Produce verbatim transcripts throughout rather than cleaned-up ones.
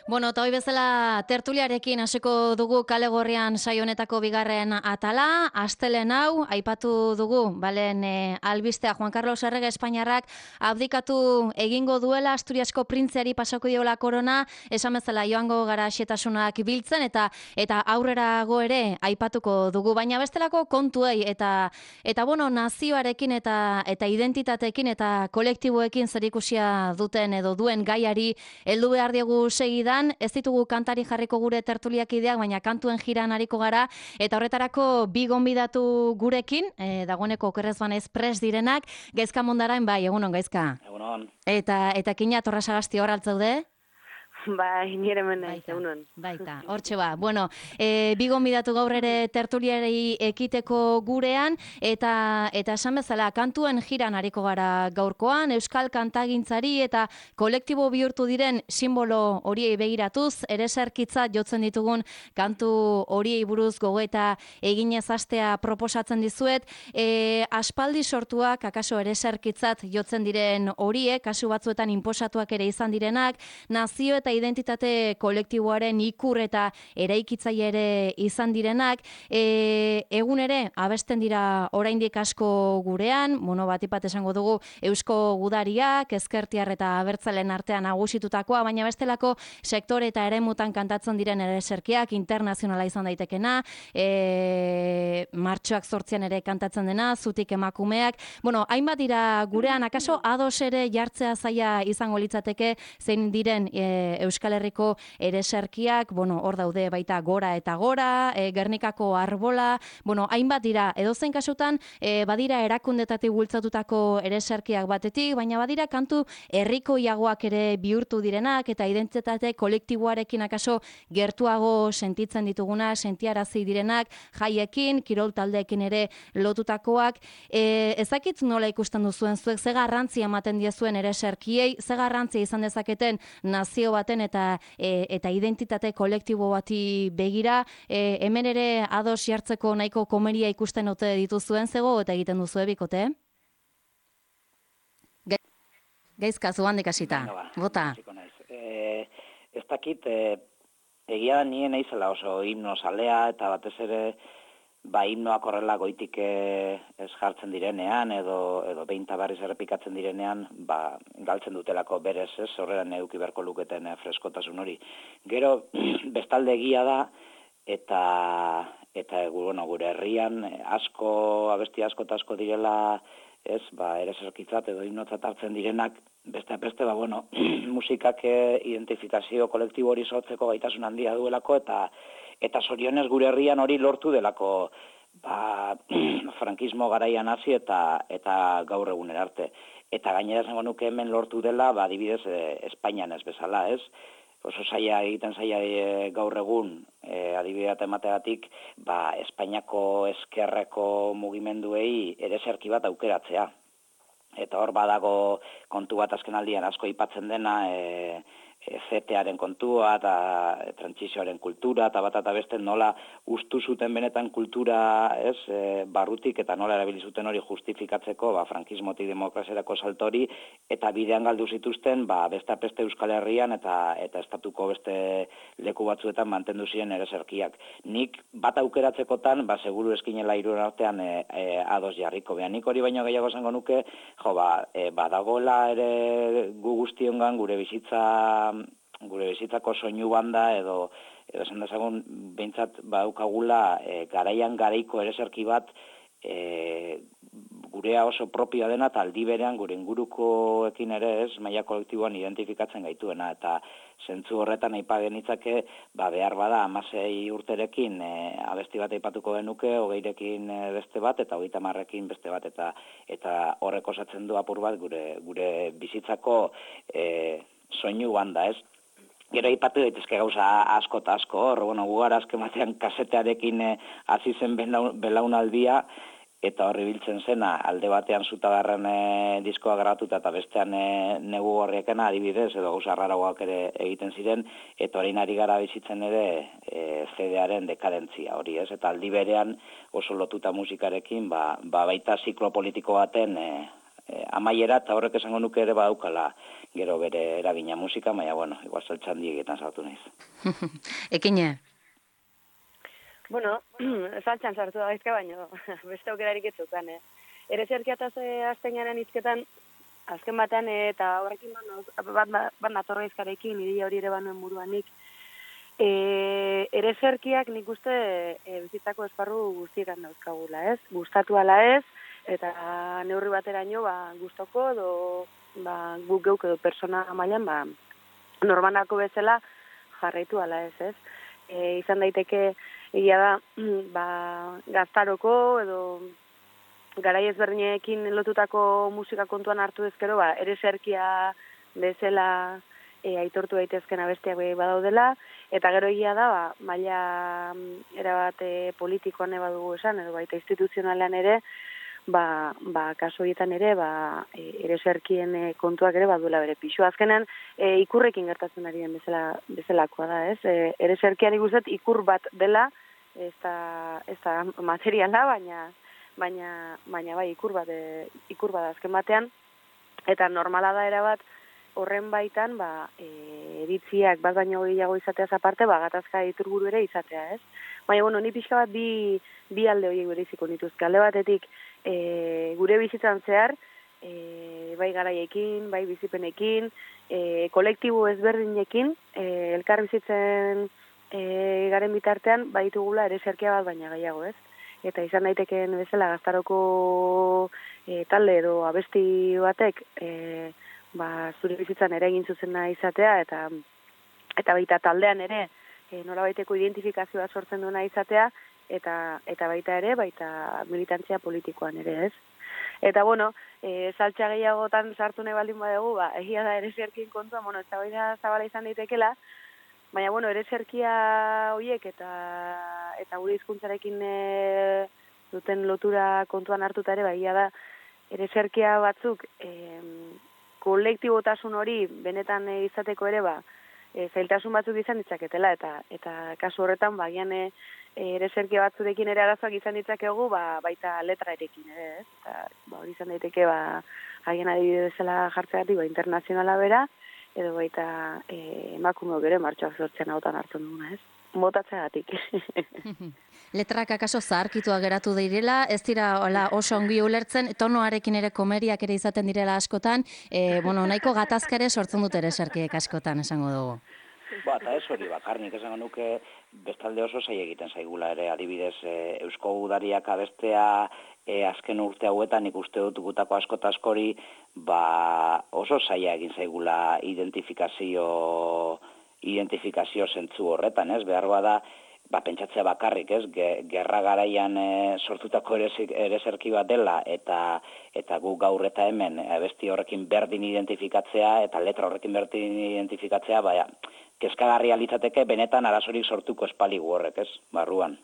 Bueno, eta hoi bezala tertuliarekin hasiko dugu Kale Gorrian saio honetako bigarren atala. Astelehen hau, aipatu dugu, balen e, albistea Juan Carlos Errege Espainiarrak abdikatu egingo duela, Asturiasko printzeari pasako diola korona, esan bezala joango gara xetasunak biltzen, eta eta aurrerago ere aipatuko dugu. Baina bestelako kontuei, eta eta bueno, nazioarekin eta eta identitateekin eta kolektiboekin zerikusia duten edo duen gaiari heldu behar diegu segidan. Ez ditugu kantari jarriko gure tertuliak ideak, baina kantuen jiran hariko gara, eta horretarako bi gonbidatu gurekin, e, dagoeneko okerrez banez pres direnak, Gaizka Mondarain, bai, egunon, Gaizka. Egunon. Eta, eta Kina Torrasagasti hor altzaude? Bai, nire mena, egunon. Baita, hortxe ba. Bueno, e, bi gonbidatu gaur ere tertuliari ekiteko gurean, eta eta esan bezala, kantuen jiran hariko gara gaurkoan, euskal kantagintzari eta kolektibo bihurtu diren simbolo horiei begiratuz, ereserkitza jotzen ditugun kantu horiei buruz gogoeta eginez hastea proposatzen dizuet. E, aspaldi sortuak, akaso ereserkitzat jotzen diren horiek, kasu batzuetan inposatuak ere izan direnak, nazio eta identitate kolektiboaren ikur eta eraikitzaile ere izan direnak, e, egun ere abesten dira oraindik asko gurean, bueno, batipat esango dugu eusko gudariak, ezkertiar eta abertzalen artean nagusitutakoa, baina bestelako sektore eta eremutan kantatzen diren ereserkiak, internazionala izan daitekena, e, martxoak zortzian ere kantatzen dena, zutik emakumeak, bueno, hainbat dira gurean, akaso ados ere jartzea zaila izango litzateke, zein diren e, Euskal Herriko ereserkiak, bueno, hor daude baita Gora eta Gora, e, Gernikako Arbola, bueno, hainbat dira, edozein kasutan, e, badira erakundetatik bultzatutako ereserkiak batetik, baina badira kantu herrikoiagoak ere bihurtu direnak, eta identitate kolektiboarekin akaso gertuago sentitzen dituguna, sentiarazi direnak, jaiekin, kirol taldeekin ere lotutakoak. E, ezakit nola ikusten duzuen zuek, ze garrantzia ematen diezuen ereserkiei, ze garrantzia izan dezaketen nazio baten eta e, eta identitate kolektibo bati begira, e, hemen ere ados jartzeko nahiko komeria ikusten ote dituzuen zego eta egiten duzue bikote? Gaizka, zuhandik hasita. Bota. E, ez dakit, e, egia da nien eizela oso himno salea, eta batez ere ba himnoak horrela goitik ez jartzen direnean, edo, edo behinta barriz errepikatzen direnean, ba, galtzen dutelako berez, ez, horrean eduki beharko luketen e, freskotasun hori. Gero, bestalde egia da, eta, eta bueno, gure herrian asko, abesti asko eta asko direla, ez, ba, ereserkitzat edo himnotzat hartzen direnak, beste beste, ba, bueno, musikak identifikazio kolektibo hori sortzeko gaitasun handia duelako, eta eta zorionez gure herrian hori lortu delako, ba, frankismo garaian hasi eta eta gaur egunera arte. Eta gainera esango nuke hemen lortu dela, ba, adibidez, e, Espainian ez bezala, ez? Oso zaila egiten zaila e, gaur egun, e, adibidea emategatik, ba, Espainiako ezkerreko mugimenduei ereserki bat aukeratzea. Eta hor badago kontu bat azken aldian asko aipatzen dena, e, Z T A-ren kontua eta trantsizioaren kultura eta bat eta beste nola ustu zuten benetan kultura, ez, e, barrutik eta nola erabili zuten hori justifikatzeko, ba, frankismotik demokraziarako saltori, eta bidean galdu zituzten, ba, beste beste Euskal Herrian eta eta estatuko beste leku batzuetan mantendu ziren ereserkiak. Nik bat aukeratzekotan, ba, seguru eskinela hiruren artean e, e, ados jarriko. Beha, nik hori baino gehiago esango nuke, jo, ba, e, badagoela ere gu guztiongan gure bizitza gure bizitzako soinu banda edo edo esan dezagun behintzat baukagula e, garaian garaiko ereserki bat e, gurea oso propioa dena eta aldi berean gure ingurukoekin ere ez maila kolektiboan identifikatzen gaituena eta zentzu horretan aipa genitzake ba, behar bada hamasei urterekin e, abesti bat aipatuko genuke, hogeirekin e, beste bat eta hogeita hamarrekin beste bat eta eta horrek osatzen du apur bat gure, gure bizitzako e, soinu banda, ez? Gero aipatu daitezke gauza asko eta asko hor, bueno, gugara azken batean kasetearekin hasi e, zen belaunaldia, eta horri biltzen zena, alde batean Zutagarren e, diskoa grabatuta eta bestean e, negu horriekena adibidez, edo gauza raragoak ere egiten ziren, eta orain ari gara bizitzen ere e, C D-aren dekadentzia hori, ez? Eta aldi berean oso lotuta musikarekin, ba, ba baita ziklo politiko baten e, e, amaiera, eta horrek esango nuke ere badaukala gero bere eragina musika, baina, bueno, igual saltxan diegetan sartu naiz. Ekine? Bueno, saltxan sartu da gaizka, baina beste aukerarik ez zukan, eh? Ere zerkiataz azten garen izketan, azken batean, eta horrekin bat, bat, bat natorra izkarekin, ideia hori ere banuen buruanik, e, ere zerkiak nik uste e, bizitzako esparru guztietan dauzkagula, ez? Gustatu ala ez, eta neurri bateraino, ba, gustoko edo ba, guk geuk edo persona mailan ba, normanako bezala jarraitu ala ez, ez? E, izan daiteke, egia da, ba, gaztaroko edo garai ezberdinekin lotutako musika kontuan hartu ezkero, ba, ere zerkia bezala e, aitortu daitezken abestiak badaudela, eta gero egia da, ba, maila erabat e, politikoan eba dugu esan, edo baita instituzionalean ere, ba, ba kaso horietan ere, ba, e, ere zerkien e, kontuak ere baduela bere pixu. Azkenean, e, ikurrekin gertatzen ari den bezala, bezalakoa da, ez? E, ere zerkian ikustet ikur bat dela, ez da, ez da materiala, baina baina baina bai ikur bat e, ikur bat azken batean, eta normala da erabat horren baitan ba e, eritziak bat baino gehiago izateaz aparte, ba gatazka iturburu ere izatea, ez? Baina bueno, ni pixka bat bi bi alde horiek bereiziko nituzke. Alde batetik e, gure bizitzan zehar, e, bai garaiekin, bai bizipenekin, e, kolektibo ezberdinekin, e, elkar bizitzen e, garen bitartean baitugula ere zerkia bat baina gehiago, ez? Eta izan daitekeen bezala gaztaroko e, talde edo abesti batek e, ba, zure bizitzan ere egin zuzena izatea, eta eta baita taldean ere e, norabaiteko identifikazioa sortzen duena izatea, eta eta baita ere, baita militantzia politikoan ere, ez? Eta bueno, e, saltxa gehiagotan sartu nahi baldin badugu, ba, egia da ere zerkin kontua, bueno, eztabaida zabala izan daitekela, baina, bueno, ere zerkia horiek eta eta gure hizkuntzarekin e, duten lotura kontuan hartuta ere, baina da, ere zerkia batzuk e, kolektibotasun hori benetan e, izateko ere, ba, e, zailtasun batzuk izan ditzaketela, eta eta kasu horretan, bagian e, ere zerkia batzurekin ere arazoak izan ditzakegu, ba, baita letraerekin ere, ez? Eta ba, hori izan daiteke, ba, haien adibide bezala jartzegatik, ba, internazionala bera, edo baita e, emakumeok ere martxoak sortzen hautan hartu duguna, ez? Motatzeagatik. Letrak akaso zaharkitua geratu direla, ez dira hola, oso ongi ulertzen, tonoarekin ere komeriak ere izaten direla askotan, e, bueno, nahiko gatazka ere sortzen dut ere zerkiek askotan, esango dugu. Ba, eta ez hori bakarnik esango nuke bestalde oso zaila egiten zaigula ere, adibidez e, Eusko Udariak abestea e, azken urte hauetan ikuste dut gutako askota askori, ba oso zaila egin zaigula identifikazio identifikazio zentzu horretan, ez? Beharroa da, ba, pentsatzea bakarrik, ez? Gerra garaian e, sortutako ere zerki bat dela, eta eta gu gaur eta hemen abesti horrekin berdin identifikatzea, eta letra horrekin berdin identifikatzea, baina, kezkagarria litzateke benetan arazorik sortuko espaligu horrek, ez? Barruan.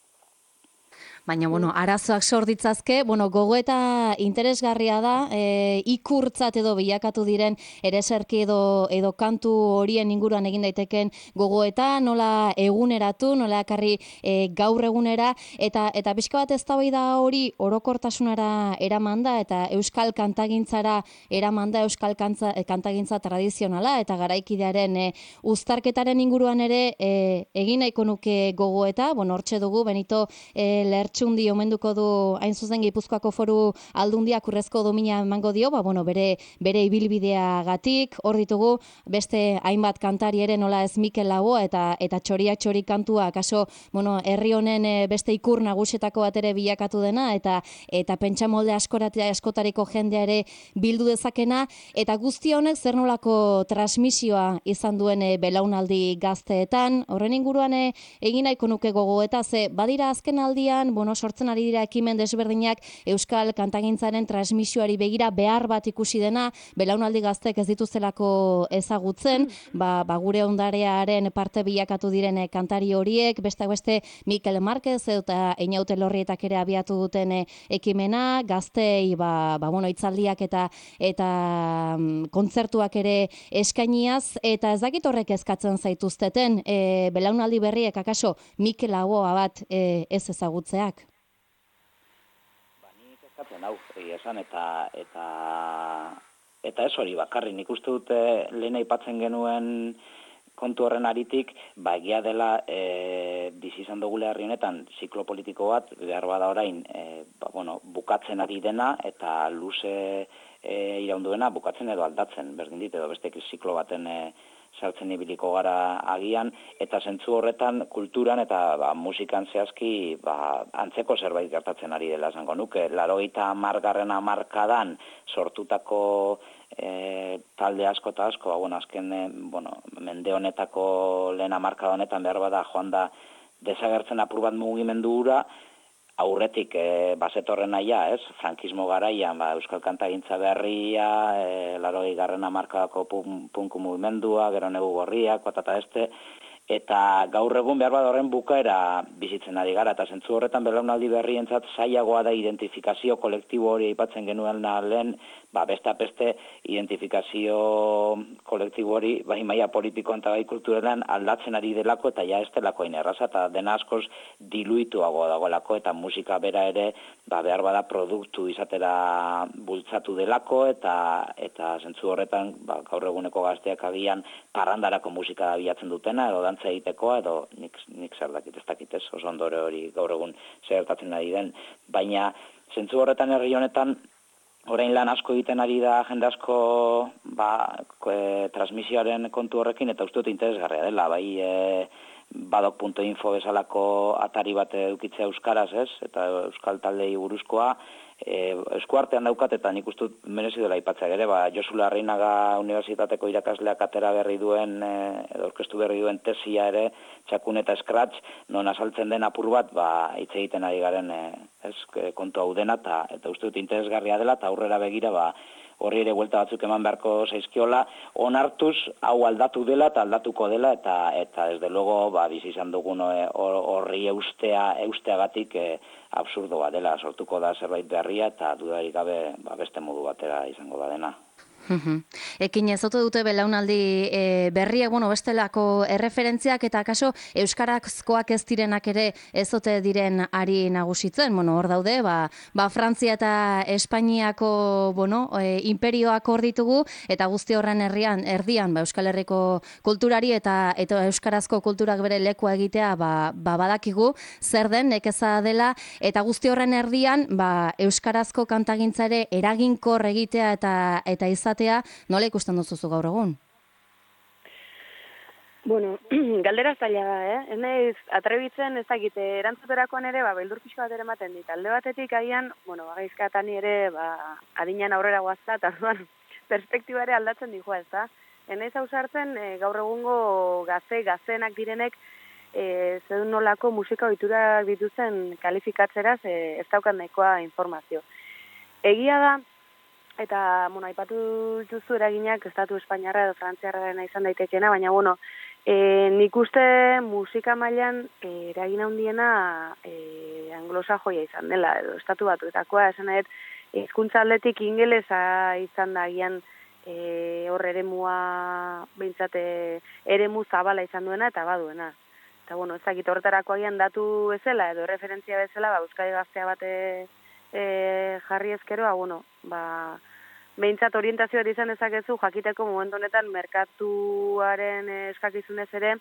Baina, bueno, arazoak sor ditzazke, bueno, gogoeta interesgarria da, e, ikurtzat edo bilakatu diren ereserki edo, edo kantu horien inguruan egin daiteken gogoeta, nola eguneratu, nola ekarri e, gaur egunera, eta eta pixka bat eztabaida hori orokortasunara eramanda, eta euskal kantagintzara eramanda, euskal kantza, kantagintza tradizionala, eta garaikidearen e, uztarketaren inguruan ere e, egin nahiko nuke gogoeta, bueno, hortxe dugu, Benito e, Lertxundi omenduko du hain zuzen Gipuzkoako Foru Aldundiak urrezko domina emango dio, ba, bueno, bere, bere ibilbideagatik, hor ditugu beste hainbat kantari ere nola ez Mikel Laboa eta eta txoria txori kantua, kaso, bueno, herri honen beste ikur nagusetako bat ere bilakatu dena, eta eta pentsamolde askoratea askotariko jendea ere bildu dezakena, eta guzti honek zer nolako transmisioa izan duen belaunaldi gazteetan, horren inguruan egin nahiko nuke gogoeta, ze badira azken aldian, bueno, sortzen ari dira ekimen desberdinak euskal kantagintzaren transmisioari begira behar bat ikusi dena, belaunaldi gaztek ez dituztelako ezagutzen, ba, ba gure ondarearen parte bilakatu diren kantari horiek, besteak beste Mikel Marquez eta Einaute Lorrietak ere abiatu duten ekimena, gaztei ba, ba, bueno, hitzaldiak eta eta mm, kontzertuak ere eskainiaz, eta ez dakit horrek eskatzen zaituzteten, e, belaunaldi berriek akaso Mikel Laboa bat e, ez ezagutzeak? Ba, nik eskatzen hau, egia esan, eta, eta eta ez hori bakarri, nik uste dut e, lehen aipatzen genuen kontu horren aritik, ba, egia dela e, bizi izan dugule herri honetan ziklo politiko bat, behar bada orain, e, ba, bueno, bukatzen ari dena, eta luze e, iraunduena bukatzen edo aldatzen, berdin dit, edo beste ziklo baten e, sartzen ibiliko gara agian, eta zentzu horretan kulturan eta ba, musikan zehazki ba, antzeko zerbait gertatzen ari dela esango nuke. Laurogeita hamargarren hamarkadan sortutako e, talde asko eta asko, ba, bueno, azken e, bueno, mende honetako lehen hamarkada honetan behar bada joan da desagertzen apur bat mugimendu hura, aurretik e, bazetorren naia, ez? Frankismo garaian, ba, euskal kantagintza berria, e, larogei garren hamarkadako punku mugimendua, gero negu gorriak, patata este, eta gaur egun behar bat horren bukaera bizitzen ari gara, eta zentzu horretan belaunaldi berrientzat zailagoa da identifikazio kolektibo hori aipatzen genuen lehen, ba, beste beste identifikazio kolektibo hori, bai maila politikoan eta bai kulturelan aldatzen ari delako, eta ja ez delako inerraza, eta dena askoz diluituago dagoelako, eta musika bera ere, ba, behar bada produktu izatera bultzatu delako, eta eta zentzu horretan, ba, gaur eguneko gazteak agian parrandarako musika bilatzen dutena, edo dantza egitekoa, edo nik, nik zer dakit, ez dakit ez, oso ondore hori gaur egun zertatzen ari den, baina zentzu horretan herri honetan, orain lan asko egiten ari da jende asko ba, e, transmisioaren kontu horrekin, eta uste dut interesgarria dela, bai e, badok puntu info bezalako atari bat edukitzea euskaraz, ez? Eta euskal taldei buruzkoa, e, eskuartean daukat, eta nik uste dut merezi dela aipatzea ere, ba, Josu Larrinaga Unibertsitateko irakasleak atera berri duen, e, edo orkestu berri duen tesia ere, txakun eta scratch, non azaltzen den apur bat, ba, hitz egiten ari garen, e, ez, kontu hau dena, eta, eta uste dut interesgarria dela, eta aurrera begira, ba, horri ere buelta batzuk eman beharko zaizkiola, onartuz hau aldatu dela eta aldatuko dela, eta eta desde luego ba, bizi izan dugun horri eustea, eusteagatik e, absurdoa dela, sortuko da zerbait berria, eta dudarik gabe ba, beste modu batera izango da dena. Ekin ez ote dute belaunaldi e, berriak, bueno, bestelako erreferentziak eta kaso euskarazkoak ez direnak ere ez ote diren ari nagusitzen, bueno, hor daude, ba, ba Frantzia eta Espainiako, bueno, e, imperioak hor ditugu, eta guzti horren herrian, erdian, ba, Euskal Herriko kulturari eta eta euskarazko kulturak bere lekua egitea, ba, ba badakigu zer den nekeza dela, eta guzti horren erdian, ba, euskarazko kantagintza ere eraginkor egitea eta eta izatea, nola ikusten duzuzu gaur egun? Bueno, galdera zaila da, eh? Ez nahiz, atrebitzen ez dakite, erantzuterakoan ere, ba, beldur pixko bat ere ematen dit. Alde batetik agian, bueno, bagaizkatan ere, ba, adinean aurrera guazta, eta duan, perspektiba ere aldatzen dijoa, ez da? Enaiz hau sartzen, e, gaur egungo gaze, gazenak direnek, e, zedun nolako musika ohiturak dituzen kalifikatzeraz, e, ez daukan nahikoa informazio. Egia da, eta, bueno, aipatu duzu eraginak estatu espainiarra edo frantziarra izan daitekeena, baina, bueno, e, nik uste musika mailan e, eragin handiena e, anglosajoia izan dela, edo estatu batuetakoa, esan nahet, hizkuntza aldetik ingelesa izan da agian e, hor eremua, behintzate, eremu zabala izan duena eta baduena. Eta, bueno, ez dakit horretarako agian datu bezala, edo referentzia bezala, ba, Euskadi Gaztea bate e, jarri ezkeroa, bueno, ba, behintzat orientazioa izan dezakezu jakiteko momentu honetan merkatuaren eskakizunez ere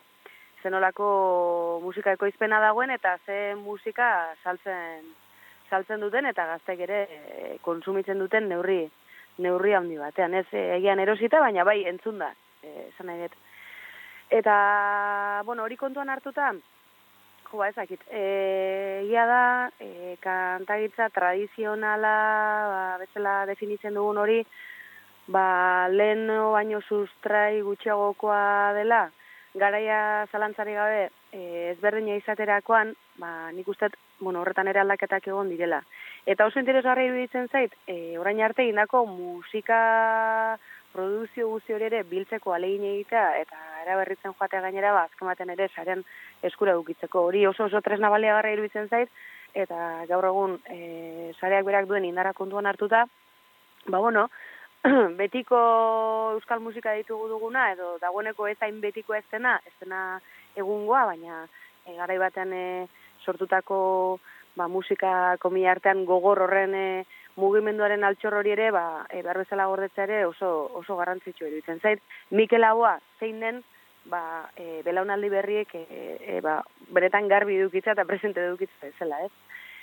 zenolako musika ekoizpena dagoen eta ze musika saltzen saltzen duten eta gaztek ere kontsumitzen duten neurri neurri handi batean. Ez egian erosita, baina bai entzun da, esan nahi dut. Eta, bueno, hori kontuan hartuta, jo, ezakit, egia da, e, kantagitza tradizionala, ba, bezala definitzen dugun hori, ba, lehen baino sustrai gutxiagokoa dela, garaia zalantzari gabe, e, ezberdina izaterakoan, ba, nik uste, bueno, horretan ere aldaketak egon direla. Eta oso interesgarri iruditzen zait, e, orain arte egindako musika produzio guzti hori ere biltzeko alegin egitea, eta eraberritzen joatea gainera, ba, azkematen ere saren eskura dukitzeko. Hori oso oso tresna baliagarria iruditzen zait, eta gaur egun e, sareak berak duen indara kontuan hartuta, ba, bueno, betiko euskal musika ditugu duguna, edo dagoeneko ez hain betiko ez dena, ez dena egungoa, baina e, garai batean e, sortutako ba, musika komila artean gogor horren e, mugimenduaren altxor hori ere, ba, e, behar bezala gordetzea ere oso, oso garrantzitsu iruditzen zait. Mikel Laboa zein den, ba, e, belaunaldi berriek e, e, ba, beretan garbi edukitza eta presente edukitza zela, ez?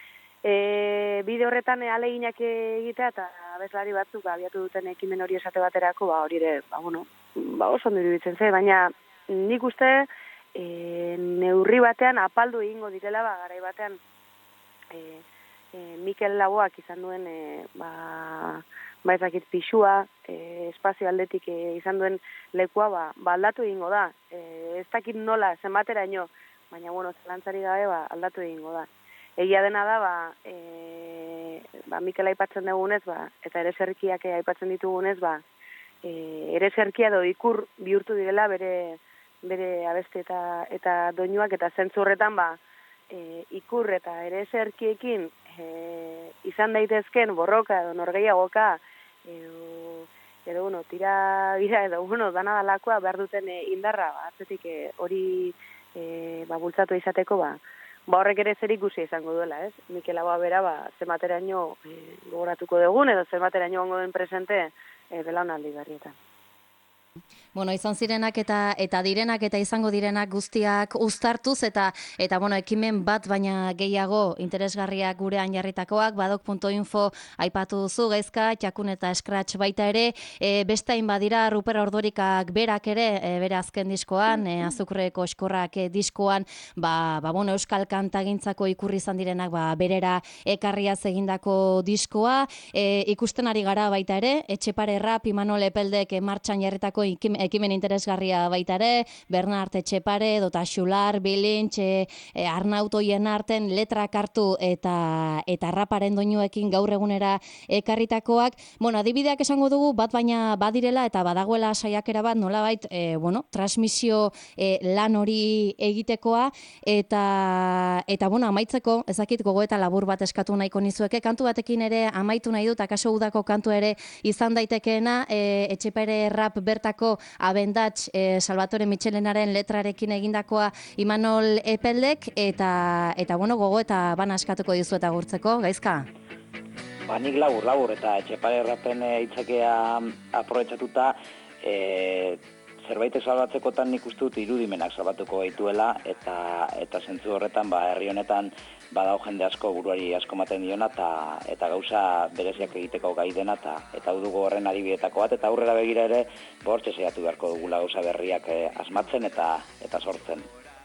E, bide horretan e, ahaleginak egitea eta abeslari batzuk ba, abiatu duten ekimen hori esate baterako, ba, hori ere, ba, bueno, ba, oso ondo iruditzen zait, baina nik uste e, neurri batean apaldu egingo direla, ba, garai batean e, e, Mikel Laboak izan duen e, ba, ba ezakit pixua, e, espazio aldetik e, izan duen lekua, ba, ba aldatu egingo da. E, ez dakit nola, zenbateraino, baina, bueno, zelantzari gabe, ba, aldatu egingo da. Egia dena da, ba, e, ba Mikel aipatzen dugunez, ba, eta ere zerkiak aipatzen ditugunez, ba, e, ere zerkia edo ikur bihurtu direla bere, bere abesti eta, eta doinuak, eta zentzu horretan, ba, e, ikur eta ere zerkiekin e, izan daitezken borroka edo norgeiagoka, edo, edo bueno, tira bira edo bueno, dana dalakoa behar duten e, indarra, ba, atzetik e, hori e, ba, bultzatu izateko, ba, ba horrek ere zer ikusi izango duela, ez? Mikel Laboa bera, ba, zenbateraino e, gogoratuko dugun, edo zenbateraino gongo den presente e, belaunaldi berrietan. Bueno, izan zirenak eta eta direnak eta izango direnak guztiak uztartuz eta eta bueno, ekimen bat baina gehiago interesgarriak gurean jarritakoak, badok puntu info aipatu duzu, Gaizka, Txakun eta Scratch baita ere, e, bestain badira Ruper Ordorikak berak ere, e, bere azken diskoan, e, Azukreko Eskorrak e, diskoan, ba, ba bueno, euskal kantagintzako ikurri izan direnak, ba berera ekarriaz egindako diskoa, e, ikusten ari gara baita ere, Etxepare Rap, Imanol Epeldek e, martxan jarritako ekimen interesgarria baita ere, Bernard Etxepare, dota Xular, Bilintx, e, e, Arnautoien arten letrak hartu eta eta raparen doinuekin gaur egunera ekarritakoak. Bueno, adibideak esango dugu, bat baina badirela eta badagoela saiakera bat nolabait, e, bueno, transmisio e, lan hori egitekoa eta eta bueno, amaitzeko, ezakit gogoeta labur bat eskatu nahiko nizueke, kantu batekin ere amaitu nahi dut, akaso udako kantu ere izan daitekeena, e, Etxepare Rap bertako Abendatx, e, Salvatore Michelenaren letrarekin egindakoa Imanol Epeldek, eta eta bueno, gogo eta bana eskatuko dizu eta gurtzeko, Gaizka? Ba, nik labur, labur, eta Etxepare Rapen hitzakea aprobetxatuta, e, zerbait salbatzekotan nik uste dut irudimenak salbatuko gaituela, eta eta zentzu horretan, ba, herri honetan badao jende asko buruari asko maten diona, eta eta gauza bereziak egiteko gai dena, eta eta hau dugu horren adibietako bat, eta aurrera begira ere, bortxe saiatu beharko dugula gauza berriak eh, asmatzen eta eta sortzen.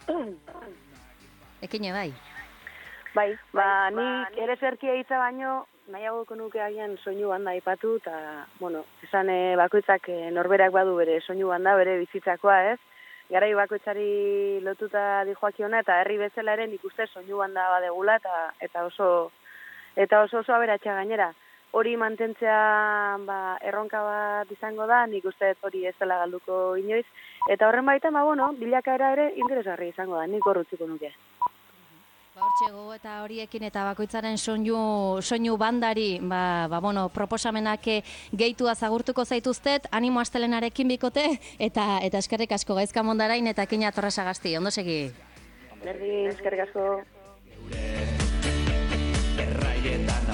Ekine bai. Bai, ba, nik ere zerkia hitza baino, nahiagoko nuke agian soinu banda aipatu, eta, bueno, esan e, bakoitzak e, norberak badu bere soinu banda, bere bizitzakoa, ez? Garai bakoitzari lotuta dijoakiona, eta herri bezala ere nik uste soinu banda badegula, eta eta oso eta oso oso aberatsa gainera. Hori mantentzea ba, erronka bat izango da, nik uste hori ez dela galduko inoiz, eta horren baita, ba, bueno, bilakaera ere interesgarri izango da, nik horrutziko nuke. Ba, hortxe gogo eta horiekin eta bakoitzaren soinu, soinu bandari, ba, ba, bueno, proposamenak gehitua zagurtuko zaituztet, animo astelenarekin bikote, eta eta eskerrik asko Gaizka Mondarain eta Kina Torresagasti, ondo segi? Berdin, eskerrik asko. Erraietan